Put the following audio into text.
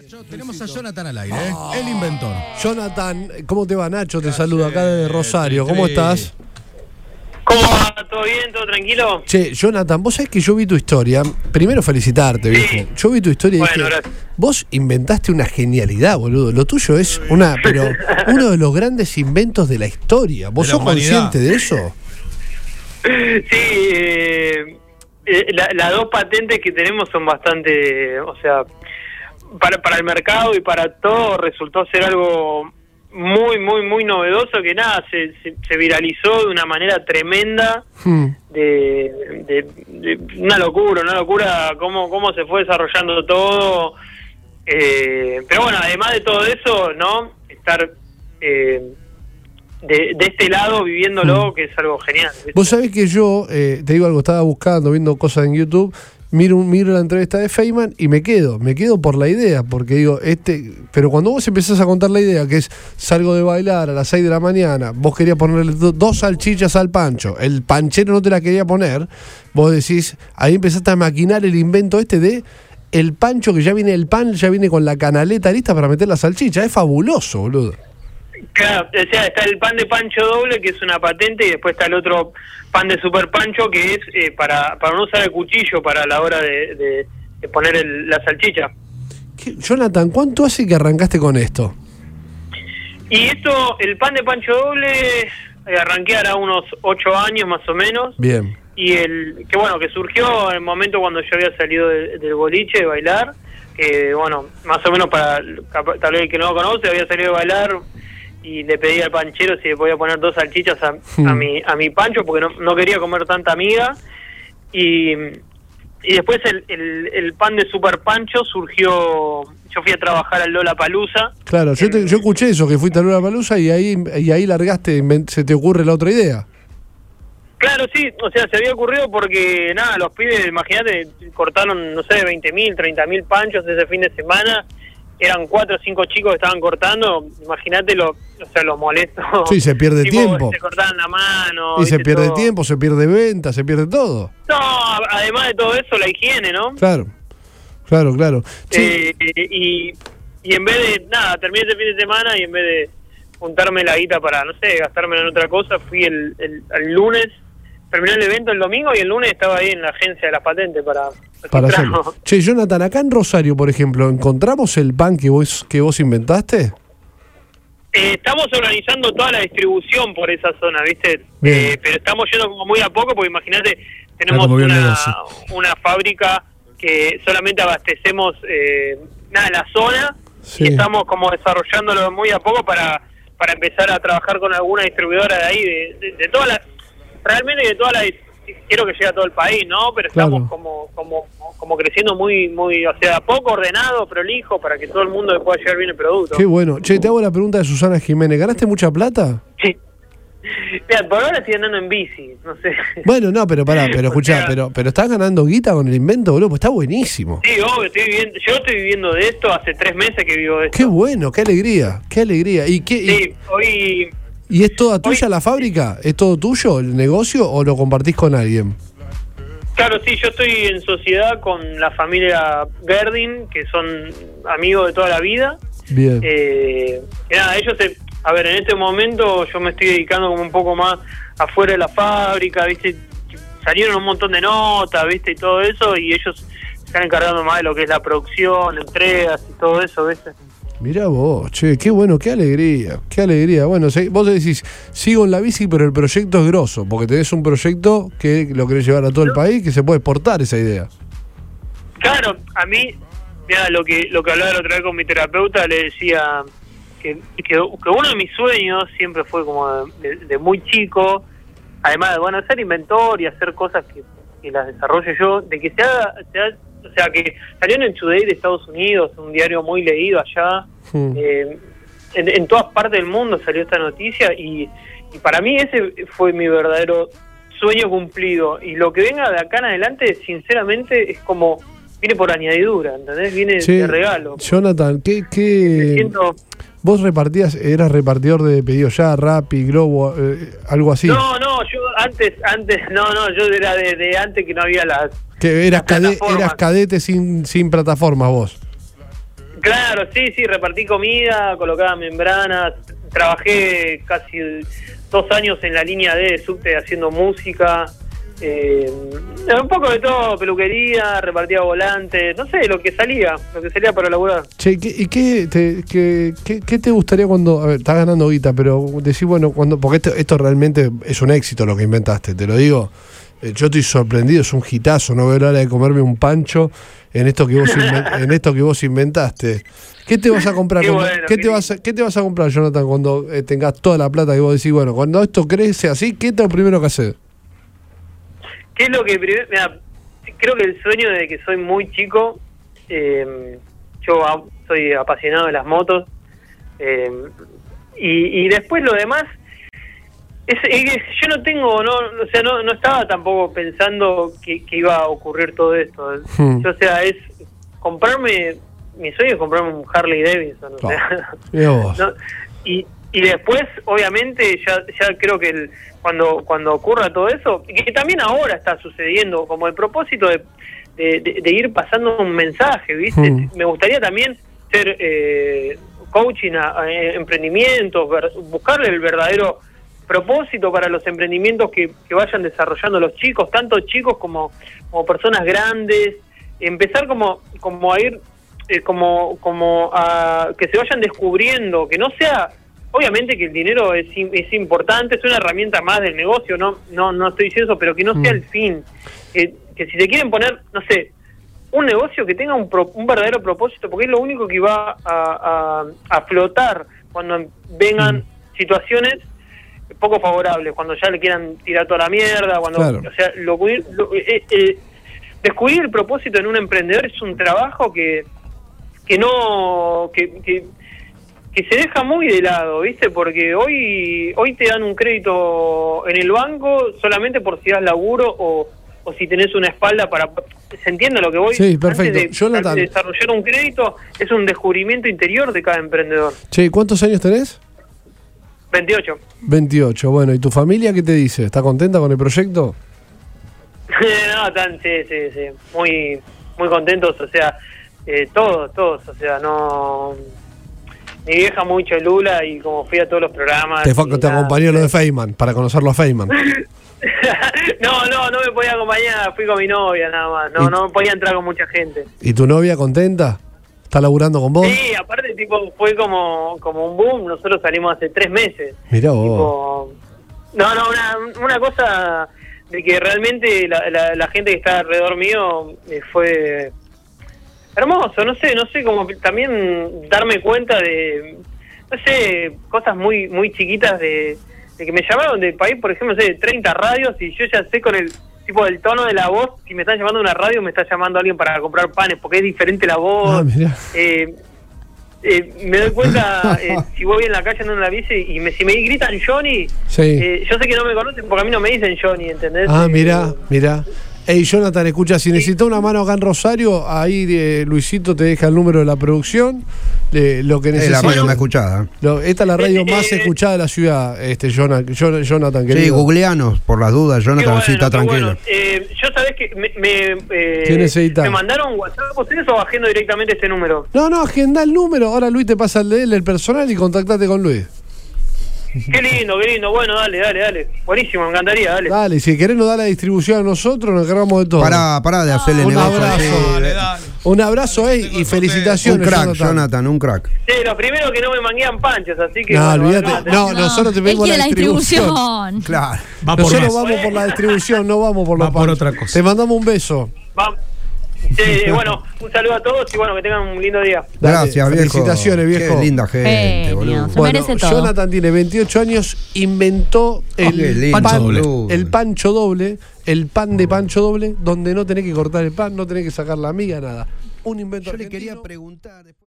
Tenemos a Jonathan al aire, el inventor. Jonathan, ¿cómo te va? Nacho te saluda acá desde Rosario. ¿Cómo estás? ¿Cómo va? ¿Todo bien? ¿Todo tranquilo? Che, Jonathan, vos sabés que yo vi tu historia. Primero felicitarte, viejo. Sí. Yo vi tu historia y Bueno, dije, gracias. vos inventaste una genialidad, boludo. Lo tuyo es pero uno de los grandes inventos de la historia. ¿Vos De la sos humanidad. consciente de eso? Sí, las dos patentes que tenemos son bastante, o sea, para el mercado y para todo resultó ser algo muy novedoso que nada, se viralizó de una manera tremenda, de una locura cómo se fue desarrollando todo, pero bueno, además de todo eso, ¿no? Estar de este lado viviéndolo, que es algo genial, ¿viste? Vos sabés que yo, te digo algo, estaba buscando, viendo cosas en YouTube, miro la entrevista de Feynman y me quedo por la idea, porque digo, pero cuando vos empezás a contar la idea, que es salgo de bailar a las 6 de la mañana, vos querías ponerle dos salchichas al pancho, el panchero no te la quería poner, vos decís, ahí empezaste a maquinar el invento de el pancho, que ya viene el pan, ya viene con la canaleta lista para meter la salchicha, es fabuloso, boludo. Claro, o sea, está el pan de pancho doble, que es una patente, y después está el otro pan de super pancho, que es para no usar el cuchillo para la hora de poner la salchicha. Jonathan, ¿cuánto hace que arrancaste con esto? Y esto, el pan de pancho doble, arranqué ahora unos 8 años más o menos. Bien. Y que surgió en el momento cuando yo había salido del boliche de bailar, que bueno, más o menos para tal vez el que no lo conoce, había salido de bailar y le pedí al panchero si le podía poner 2 salchichas a mi pancho, porque no quería comer tanta miga. Y después el pan de super pancho surgió, yo fui a trabajar al Lollapalooza. Claro, yo escuché eso, que fuiste a Lollapalooza y ahí largaste, se te ocurre la otra idea. Claro, sí, o sea, se había ocurrido porque, nada, los pibes, imagínate, cortaron, no sé, 20.000, 30.000 panchos ese fin de semana, eran 4 o 5 chicos que estaban cortando, imagínate lo molesto. Sí, se pierde tiempo. Se cortaban la mano. Y se pierde todo. tiempo, se pierde venta, se pierde todo. No, además de todo eso, la higiene, ¿no? Claro. Sí. Y en vez de, nada, terminé ese fin de semana y en vez de juntarme la guita para, no sé, gastármela en otra cosa, fui el lunes. Terminé el evento el domingo y el lunes estaba ahí en la agencia de las patentes para hacerlo. Che, Jonathan, acá en Rosario, por ejemplo, ¿encontramos el pan que vos inventaste? Estamos organizando toda la distribución por esa zona, ¿viste? Pero estamos yendo como muy a poco, porque imagínate, tenemos una fábrica que solamente abastecemos la zona, sí. Y estamos como desarrollándolo muy a poco para empezar a trabajar con alguna distribuidora de ahí, de todas las... Realmente de todas las, quiero que llegue a todo el país, ¿no? Pero estamos como creciendo muy, o sea, poco ordenado, prolijo, para que todo el mundo le pueda llegar bien el producto. Qué bueno. Che, te hago la pregunta de Susana Jiménez. ¿Ganaste mucha plata? Sí. Mira, por ahora estoy andando en bici, no sé. Bueno, no, pero escuchá, pero estás ganando guita con el invento, boludo, pues está buenísimo. Sí, obvio, yo estoy viviendo de esto, hace 3 meses que vivo de esto. Qué bueno, qué alegría. ¿Y es toda tuya la fábrica? ¿Es todo tuyo el negocio o lo compartís con alguien? Claro, sí, yo estoy en sociedad con la familia Gerdin, que son amigos de toda la vida. Bien. Nada, ellos, en este momento yo me estoy dedicando como un poco más afuera de la fábrica, ¿viste? Salieron un montón de notas, ¿viste? Y todo eso, y ellos se están encargando más de lo que es la producción, entregas y todo eso, ¿viste? Mirá vos, che, qué bueno, qué alegría. Bueno, vos decís, sigo en la bici, pero el proyecto es grosso, porque tenés un proyecto que lo querés llevar a todo el país, que se puede exportar esa idea. Claro, a mí, mirá, lo que hablaba la otra vez con mi terapeuta, le decía que uno de mis sueños siempre fue como de muy chico, además de, ser inventor y hacer cosas que las desarrolle yo, de que se haga o sea, que salió en el Today de Estados Unidos, un diario muy leído allá, en todas partes del mundo salió esta noticia, y para mí ese fue mi verdadero sueño cumplido, y lo que venga de acá en adelante, sinceramente, es como, viene por añadidura, ¿entendés? Viene de regalo. Jonathan, vos eras repartidor de pedidos ya, Rappi, Globo, algo así. No, yo antes, yo era de antes que no había las... Que eras cadete sin plataforma vos. Claro, sí, repartí comida, colocaba membranas, trabajé casi 2 años en la línea D de subte haciendo música, un poco de todo, peluquería, repartía volantes, no sé, lo que salía para laburar. Che, ¿y qué te gustaría cuando, a ver, estás ganando guita, pero decís, bueno, porque esto realmente es un éxito lo que inventaste, te lo digo, yo estoy sorprendido, es un hitazo, no veo la hora de comerme un pancho en esto que vos inventaste. ¿Qué te vas a comprar? ¿Qué te vas a comprar, Jonathan, cuando tengas toda la plata que vos decís, bueno, cuando esto crece así, ¿qué es lo primero que haces? ¿Qué es lo que primero? Mira, creo que el sueño desde que soy muy chico, yo soy apasionado de las motos, y después lo demás, yo no tengo, no estaba tampoco pensando que iba a ocurrir todo esto. O sea, es comprarme, mi sueño es comprarme un Harley Davidson, o sea, ¿no? Y después, obviamente, ya creo que cuando ocurra todo eso, que también ahora está sucediendo, como el propósito de ir pasando un mensaje, ¿viste? Me gustaría también ser coaching a emprendimientos, buscarle el verdadero propósito para los emprendimientos que vayan desarrollando los chicos, tanto chicos como personas grandes, empezar como a ir como a que se vayan descubriendo, que no sea, obviamente que el dinero es importante, es una herramienta más del negocio, no estoy diciendo eso, pero que no sea el fin, que si te quieren poner, no sé, un negocio que tenga un verdadero propósito, porque es lo único que va a flotar cuando vengan situaciones poco favorables, cuando ya le quieran tirar toda la mierda, cuando, claro. O sea, descubrir el propósito en un emprendedor es un trabajo que se deja muy de lado, ¿viste? Porque hoy te dan un crédito en el banco solamente por si das laburo o si tenés una espalda para... ¿Se entiende lo que voy? Sí, perfecto. Antes de desarrollar un crédito es un descubrimiento interior de cada emprendedor. Che, ¿cuántos años tenés? 28. 28, bueno, ¿y tu familia qué te dice? ¿Está contenta con el proyecto? No, sí, muy contentos, o sea, todos, o sea, no... Mi vieja muy cholula y como fui a todos los programas... Te acompañó lo de Feynman, para conocerlo a Feynman. No me podía acompañar, fui con mi novia nada más, no podía entrar con mucha gente. ¿Y tu novia contenta? ¿Está laburando con vos? Sí, aparte tipo fue como un boom, nosotros salimos hace 3 meses. Mirá vos. Tipo, una cosa de que realmente la gente que está alrededor mío fue hermoso, no sé, como también darme cuenta de, no sé, cosas muy chiquitas de que me llamaron del país, por ejemplo, no sé, de 30 radios y yo ya sé con el tipo del tono de la voz, si me están llamando a una radio me está llamando alguien para comprar panes, porque es diferente la voz. Me doy cuenta, si voy en la calle andando en la bici y si me gritan Johnny, sí. Yo sé que no me conocen porque a mí no me dicen Johnny, ¿entendés? Mirá. Ey, Jonathan, escucha, si necesitas una mano acá en Rosario, ahí Luisito te deja el número de la producción, lo que necesitas. La radio más escuchada. Esta es la radio más escuchada de la ciudad, Jonathan, querido. Sí, googleanos, por las dudas, Jonathan, sí está tranquilo. Yo sabés que ¿qué necesitas? ¿Me mandaron WhatsApp ustedes o agendo directamente este número? No, agenda el número, ahora Luis te pasa el de él, el personal, y contactate con Luis. Qué lindo, bueno, dale. Buenísimo, me encantaría, dale. Dale, si querés nos da la distribución a nosotros, nos encargamos de todo. Pará de hacerle negocio. Dale. Un abrazo, y felicitaciones. Un crack, Jonathan, un crack. Sí, lo primero que no me manguean panchos, así que... No, olvídate. Nosotros te pedimos la distribución. Claro. Nosotros vamos por la distribución, no vamos por los panchos. Otra cosa. Te mandamos un beso. Vamos. Bueno, un saludo a todos y bueno, que tengan un lindo día. Gracias, viejo. Felicitaciones, viejo. Qué linda gente, boludo. Bueno, Jonathan tiene 28 años, inventó el pancho doble, el pan de pancho doble, donde no tenés que cortar el pan, no tenés que sacar la miga, nada. Un invento argentino. Yo le quería preguntar...